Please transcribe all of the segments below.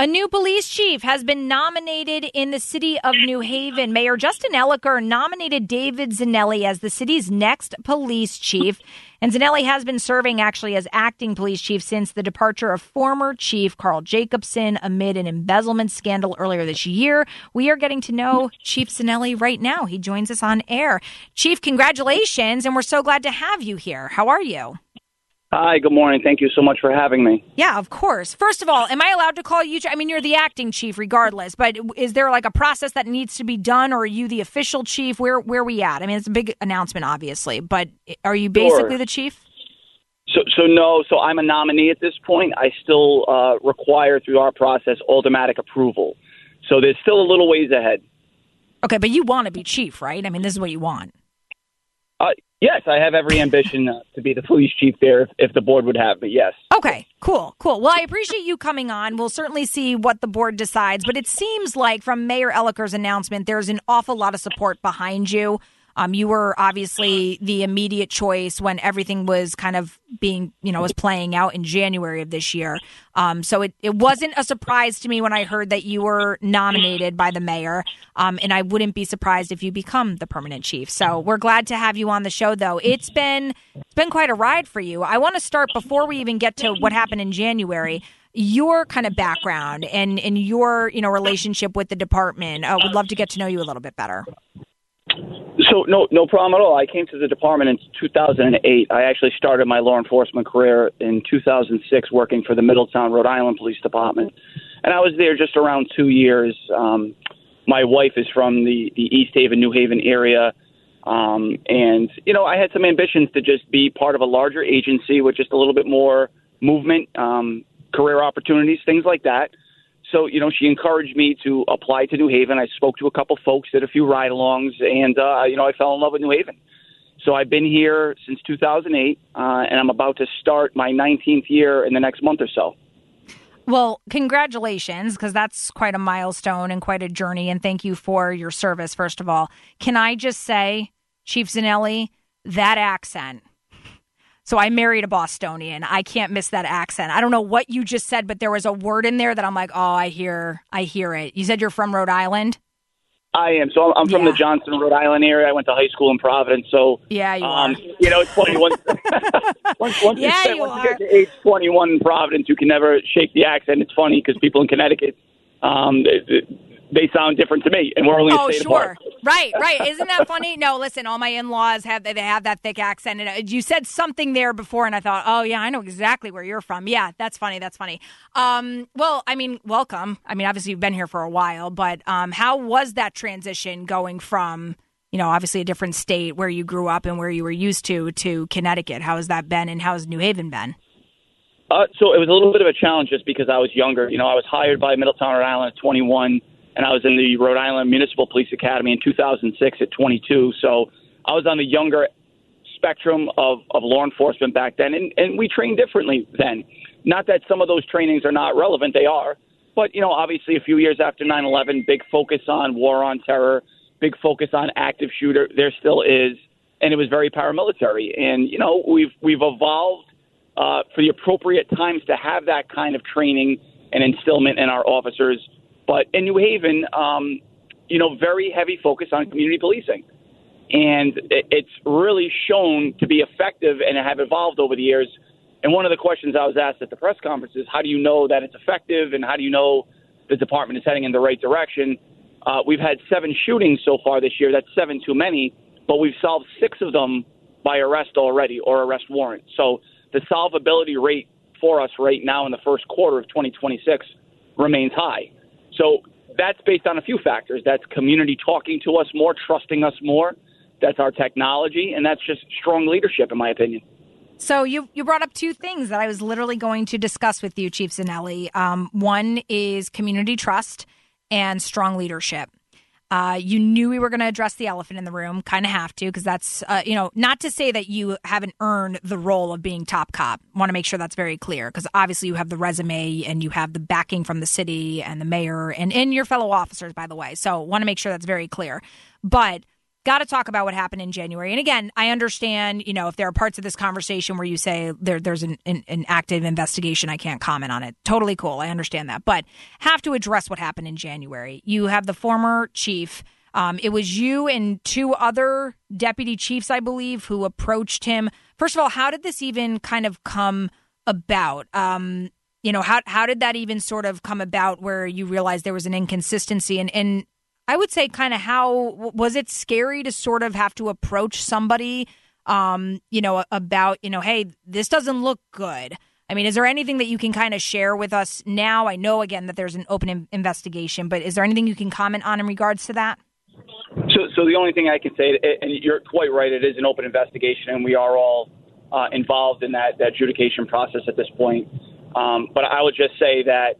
A new police chief has been nominated in the city of New Haven. Mayor Justin Elicker nominated David Zinelli as the city's next police chief. And Zinelli has been serving actually as acting police chief since the departure of former chief Carl Jacobson amid an embezzlement scandal earlier this year. We are getting to know Chief Zinelli right now. He joins us on air. Chief, congratulations, and we're so glad to have you here. How are you? Hi, good morning. Thank you so much for having me. Yeah, of course. First of all, am I allowed to call you? I mean, you're the acting chief regardless, but is there like a process that needs to be done, or are you the official chief? Where are we at? I mean, it's a big announcement, obviously, but are you basically the chief? So I'm a nominee at this point. I still require through our process automatic approval. So there's still a little ways ahead. Okay, but you want to be chief, right? I mean, this is what you want. Yes, I have every ambition to be the police chief there if the board would have me, yes. Okay, cool. Well, I appreciate you coming on. We'll certainly see what the board decides, but it seems like from Mayor Elicker's announcement, there's an awful lot of support behind you. You were obviously the immediate choice when everything was kind of being, was playing out in January of this year. So it wasn't a surprise to me when I heard that you were nominated by the mayor. And I wouldn't be surprised if you become the permanent chief. So we're glad to have you on the show, though. It's been quite a ride for you. I want to start before we even get to what happened in January. Your kind of background and your, relationship with the department. Would love to get to know you a little bit better. So no problem at all. I came to the department in 2008. I actually started my law enforcement career in 2006 working for the Middletown, Rhode Island Police Department. And I was there just around 2 years. My wife is from the East Haven, New Haven area. And, I had some ambitions to just be part of a larger agency with just a little bit more movement, career opportunities, things like that. So, she encouraged me to apply to New Haven. I spoke to a couple folks, did a few ride-alongs, and, I fell in love with New Haven. So I've been here since 2008, and I'm about to start my 19th year in the next month or so. Well, congratulations, because that's quite a milestone and quite a journey, and thank you for your service, first of all. Can I just say, Chief Zinelli, that accent. So I married a Bostonian. I can't miss that accent. I don't know what you just said, but there was a word in there that I'm like, oh, I hear it. You said you're from Rhode Island? I am. So I'm from the Johnston, Rhode Island area. I went to high school in Providence. So yeah, you are. It's funny. Once you get to age 21 in Providence, you can never shake the accent. It's funny because people in Connecticut, they sound different to me, and we're only a state apart. Right. Isn't that funny? No, listen, all my in-laws have that thick accent. And you said something there before, and I thought, oh, yeah, I know exactly where you're from. Yeah, that's funny. Well, I mean, welcome. I mean, obviously, you've been here for a while, but how was that transition going from, obviously a different state where you grew up and where you were used to Connecticut? How has that been, and how has New Haven been? So it was a little bit of a challenge just because I was younger. I was hired by Middletown, Rhode Island at 21. And I was in the Rhode Island Municipal Police Academy in 2006 at 22. So I was on the younger spectrum of law enforcement back then. And we trained differently then. Not that some of those trainings are not relevant. They are. But, obviously a few years after 9/11, big focus on war on terror, big focus on active shooter. There still is. And it was very paramilitary. And, we've evolved for the appropriate times to have that kind of training and instillment in our officers. But in New Haven, very heavy focus on community policing. And it's really shown to be effective and have evolved over the years. And one of the questions I was asked at the press conference is, how do you know that it's effective and how do you know the department is heading in the right direction? We've had 7 shootings so far this year. That's 7 too many, but we've solved 6 of them by arrest already or arrest warrant. So the solvability rate for us right now in the first quarter of 2026 remains high. So that's based on a few factors. That's community talking to us more, trusting us more. That's our technology, and that's just strong leadership, in my opinion. So you brought up 2 things that I was literally going to discuss with you, Chief Zinelli. One is community trust and strong leadership. You knew we were going to address the elephant in the room, kind of have to, because that's, not to say that you haven't earned the role of being top cop. Want to make sure that's very clear, because obviously you have the resume and you have the backing from the city and the mayor and your fellow officers, by the way. So want to make sure that's very clear. But got to talk about what happened in January. And again, I understand, if there are parts of this conversation where you say there's an active investigation, I can't comment on it. Totally cool. I understand that. But have to address what happened in January. You have the former chief. It was you and two other deputy chiefs, I believe, who approached him. First of all, how did this even kind of come about? How did that even sort of come about where you realized there was an inconsistency? And I would say kind of how was it scary to sort of have to approach somebody, about, hey, this doesn't look good. I mean, is there anything that you can kind of share with us now? I know, again, that there's an open investigation, but is there anything you can comment on in regards to that? So the only thing I can say, and you're quite right, it is an open investigation, and we are all involved in that adjudication process at this point. But I would just say that,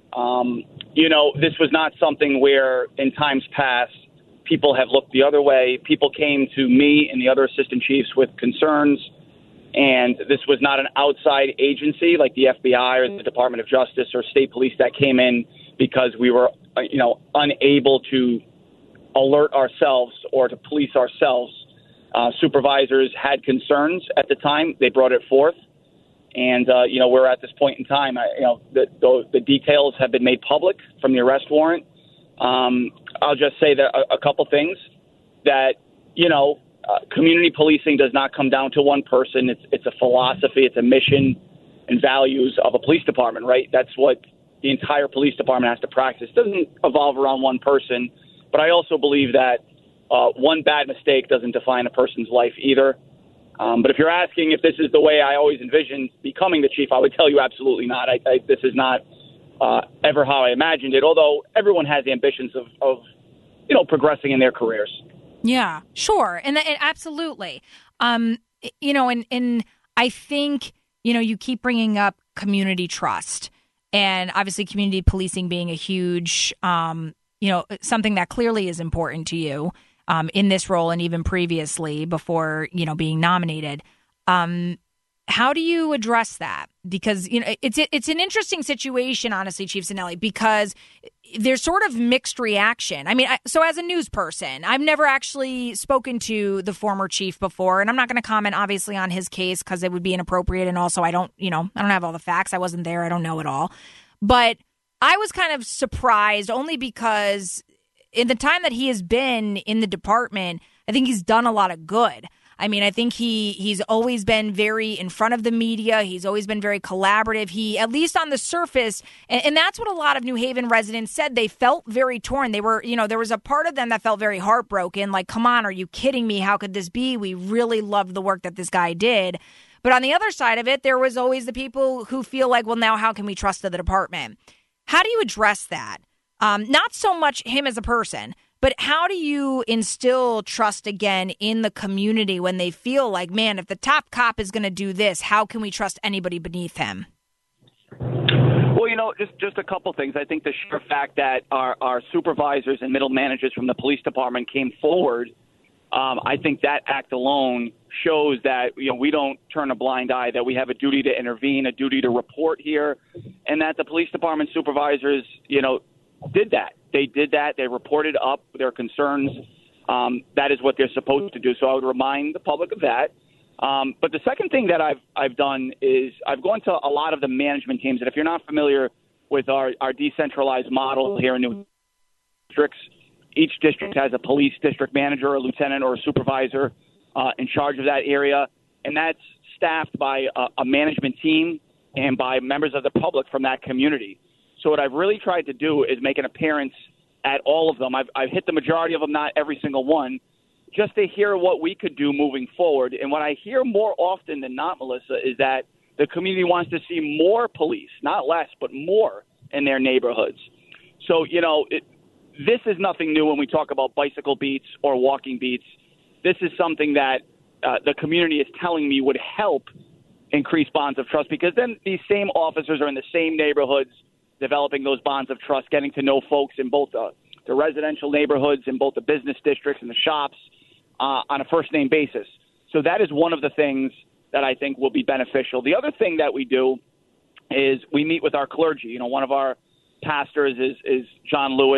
this was not something where in times past people have looked the other way. People came to me and the other assistant chiefs with concerns, and this was not an outside agency like the FBI or the Department of Justice or state police that came in because we were, unable to alert ourselves or to police ourselves. Supervisors had concerns at the time. They brought it forth. And, we're at this point in time, the details have been made public from the arrest warrant. I'll just say that a couple things that, community policing does not come down to one person. It's a philosophy. It's a mission and values of a police department, right? That's what the entire police department has to practice. It doesn't evolve around one person. But I also believe that one bad mistake doesn't define a person's life either. But if you're asking if this is the way I always envisioned becoming the chief, I would tell you absolutely not. This is not ever how I imagined it, although everyone has ambitions of progressing in their careers. Yeah, sure. And absolutely. And I think, you keep bringing up community trust and obviously community policing being a huge, something that clearly is important to you. In this role and even previously before, being nominated. How do you address that? Because, it's an interesting situation, honestly, Chief Zanelli, because there's sort of mixed reaction. I mean, so as a news person, I've never actually spoken to the former chief before, and I'm not going to comment, obviously, on his case because it would be inappropriate. And also, I don't have all the facts. I wasn't there. I don't know it all. But I was kind of surprised only because in the time that he has been in the department, I think he's done a lot of good. I mean, I think he's always been very in front of the media. He's always been very collaborative. He, at least on the surface, and that's what a lot of New Haven residents said. They felt very torn. They were, there was a part of them that felt very heartbroken. Like, come on, are you kidding me? How could this be? We really loved the work that this guy did. But on the other side of it, there was always the people who feel like, well, now how can we trust the department? How do you address that? Not so much him as a person, but how do you instill trust again in the community when they feel like, man, if the top cop is going to do this, how can we trust anybody beneath him? Well, just a couple things. I think the sheer fact that our supervisors and middle managers from the police department came forward, I think that act alone shows that, we don't turn a blind eye, that we have a duty to intervene, a duty to report here, and that the police department supervisors, did that. They did that. They reported up their concerns. That is what they're supposed to do. So I would remind the public of that. But the second thing that I've done is I've gone to a lot of the management teams. And if you're not familiar with our decentralized model here in New districts, each district has a police district manager, a lieutenant, or a supervisor in charge of that area. And that's staffed by a management team and by members of the public from that community. So what I've really tried to do is make an appearance at all of them. I've hit the majority of them, not every single one, just to hear what we could do moving forward. And what I hear more often than not, Melissa, is that the community wants to see more police, not less, but more in their neighborhoods. So, this is nothing new when we talk about bicycle beats or walking beats. This is something that the community is telling me would help increase bonds of trust, because then these same officers are in the same neighborhoods developing those bonds of trust, getting to know folks in both the residential neighborhoods, in both the business districts and the shops on a first-name basis. So that is one of the things that I think will be beneficial. The other thing that we do is we meet with our clergy. One of our pastors is John Lewis.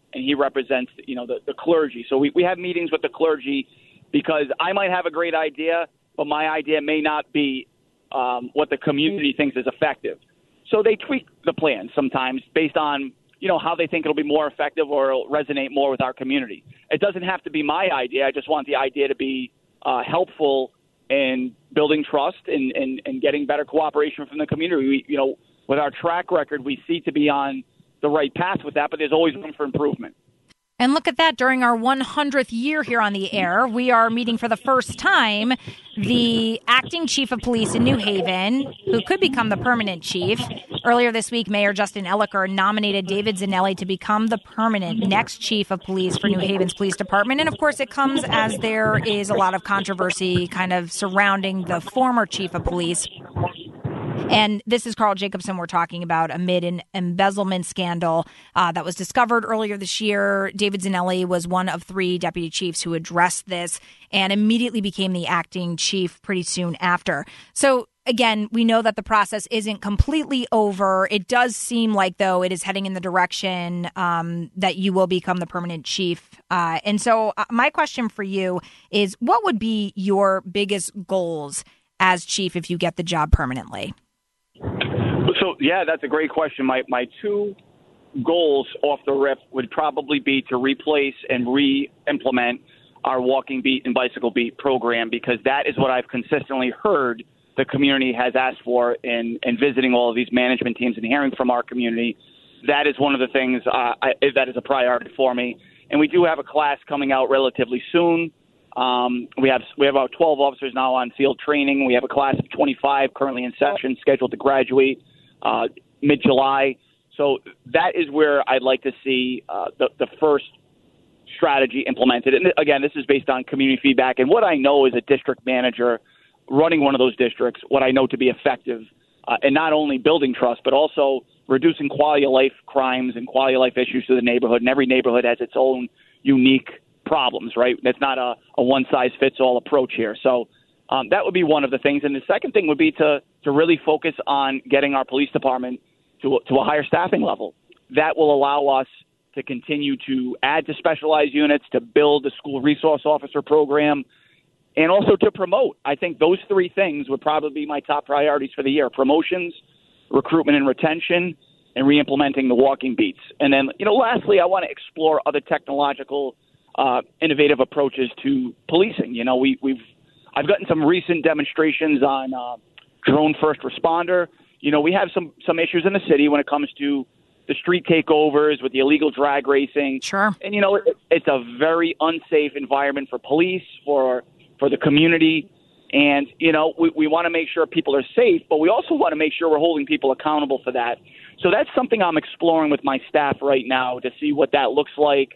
and he represents, the clergy. So we have meetings with the clergy because I might have a great idea, but my idea may not be what the community thinks is effective. So they tweak the plan sometimes based on, how they think it'll be more effective or it'll resonate more with our community. It doesn't have to be my idea. I just want the idea to be helpful in building trust and getting better cooperation from the community. With our track record, we seem to be on the right path with that, but there's always room for improvement. And look at that, during our 100th year here on the air, we are meeting for the first time the acting chief of police in New Haven, who could become the permanent chief. Earlier this week, Mayor Justin Elicker nominated David Zinelli to become the permanent next chief of police for New Haven's police department. And of course, it comes as there is a lot of controversy kind of surrounding the former chief of police. And this is Carl Jacobson we're talking about amid an embezzlement scandal that was discovered earlier this year. David Zinelli was one of 3 deputy chiefs who addressed this and immediately became the acting chief pretty soon after. So, again, we know that the process isn't completely over. It does seem like, though, it is heading in the direction that you will become the permanent chief. And so my question for you is, what would be your biggest goals as chief if you get the job permanently? So, yeah, that's a great question. My 2 goals off the rip would probably be to replace and re-implement our walking beat and bicycle beat program, because that is what I've consistently heard the community has asked for in visiting all of these management teams and hearing from our community. That is one of the things that is a priority for me. And we do have a class coming out relatively soon. We have about 12 officers now on field training. We have a class of 25 currently in session, scheduled to graduate mid-July. So that is where I'd like to see the first strategy implemented. And again, this is based on community feedback and what I know as a district manager running one of those districts, what I know to be effective and not only building trust, but also reducing quality of life crimes and quality of life issues to the neighborhood. And every neighborhood has its own unique problems, right? That's not a one-size-fits-all approach here. So that would be one of the things. And the second thing would be to really focus on getting our police department to a higher staffing level. That will allow us to continue to add to specialized units, to build the school resource officer program, and also to promote. I think those 3 things would probably be my top priorities for the year: promotions, recruitment and retention, and re-implementing the walking beats. And then, lastly, I want to explore other technological innovative approaches to policing. I've gotten some recent demonstrations on drone first responder. We have some issues in the city when it comes to the street takeovers with the illegal drag racing. Sure. And, it's a very unsafe environment for police, for the community. And, we want to make sure people are safe, but we also want to make sure we're holding people accountable for that. So that's something I'm exploring with my staff right now to see what that looks like.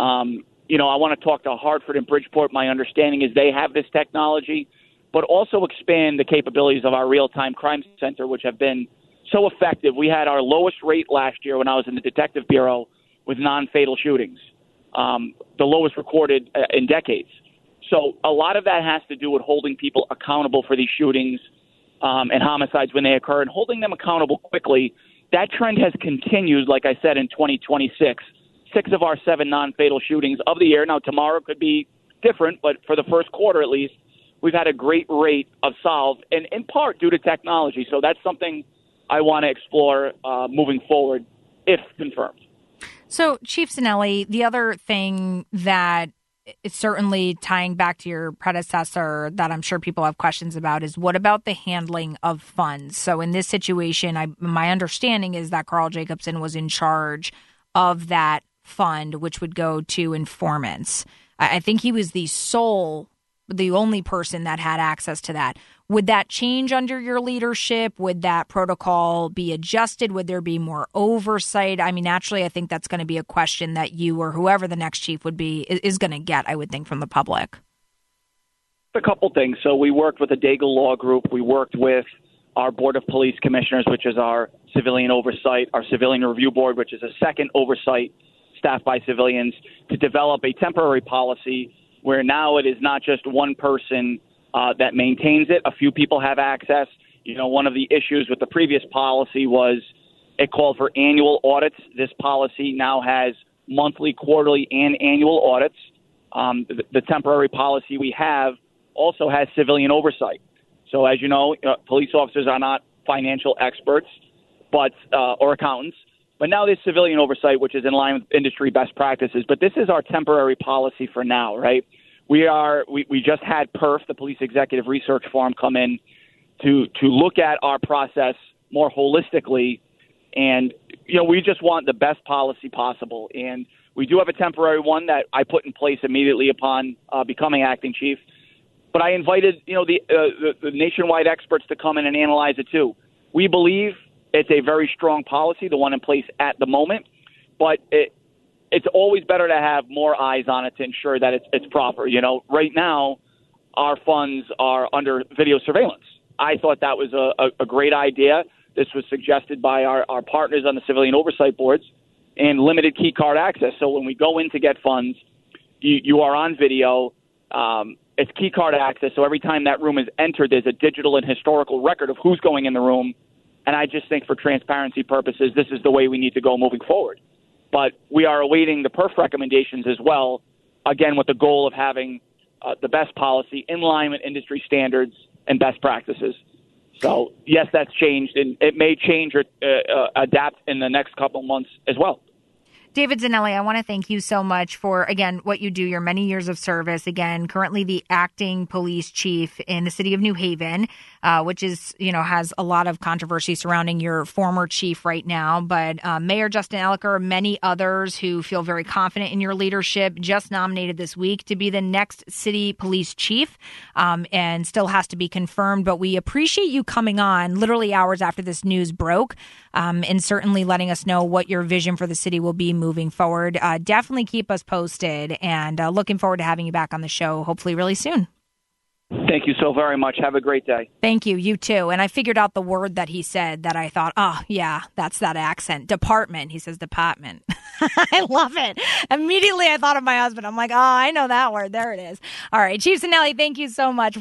I want to talk to Hartford and Bridgeport. My understanding is they have this technology, but also expand the capabilities of our real-time crime center, which have been so effective. We had our lowest rate last year when I was in the Detective Bureau with non-fatal shootings, the lowest recorded in decades. So a lot of that has to do with holding people accountable for these shootings and homicides when they occur, and holding them accountable quickly. That trend has continued, like I said, in 2026. 6 of our 7 non-fatal shootings of the year. Now, tomorrow could be different, but for the first quarter at least, we've had a great rate of solve, and in part due to technology. So that's something I want to explore moving forward, if confirmed. So, Chief Zinelli, the other thing that is certainly tying back to your predecessor that I'm sure people have questions about is, what about the handling of funds? So in this situation, my understanding is that Carl Jacobson was in charge of that fund, which would go to informants. I think he was the only person that had access to that. Would that change under your leadership? Would that protocol be adjusted? Would there be more oversight? I mean, naturally, I think that's going to be a question that you or whoever the next chief would be is going to get, I would think, from the public. A couple things. So we worked with the Daigle Law Group. We worked with our Board of Police Commissioners, which is our civilian oversight, our Civilian Review Board, which is a second oversight staffed by civilians, to develop a temporary policy where now it is not just one person that maintains it. A few people have access. One of the issues with the previous policy was it called for annual audits. This policy now has monthly, quarterly, and annual audits. The temporary policy we have also has civilian oversight. So as you know, police officers are not financial experts but or accountants. But now there's civilian oversight, which is in line with industry best practices. But this is our temporary policy for now, right? We just had PERF, the Police Executive Research Forum, come in to look at our process more holistically. And, we just want the best policy possible. And we do have a temporary one that I put in place immediately upon becoming acting chief. But I invited, the nationwide experts to come in and analyze it too. We believe it's a very strong policy, the one in place at the moment. But it's always better to have more eyes on it to ensure that it's proper. Right now, our funds are under video surveillance. I thought that was a great idea. This was suggested by our partners on the civilian oversight boards, and limited key card access. So when we go in to get funds, you are on video. It's key card access. So every time that room is entered, there's a digital and historical record of who's going in the room. And I just think for transparency purposes, this is the way we need to go moving forward. But we are awaiting the PERF recommendations as well, again, with the goal of having the best policy in line with industry standards and best practices. So, yes, that's changed, and it may change or adapt in the next couple months as well. David Zanelli, I want to thank you so much for, again, what you do, your many years of service. Again, currently the acting police chief in the city of New Haven, which is, has a lot of controversy surrounding your former chief right now. But Mayor Justin Elicker, many others who feel very confident in your leadership, just nominated this week to be the next city police chief, and still has to be confirmed. But we appreciate you coming on literally hours after this news broke, and certainly letting us know what your vision for the city will be moving forward. Definitely keep us posted, and looking forward to having you back on the show, hopefully really soon. Thank you so very much. Have a great day. Thank you. You too. And I figured out the word that he said that I thought, oh, yeah, that's that accent. Department. He says department. I love it. Immediately I thought of my husband. I'm like, oh, I know that word. There it is. All right. Chief Zanelli, thank you so much.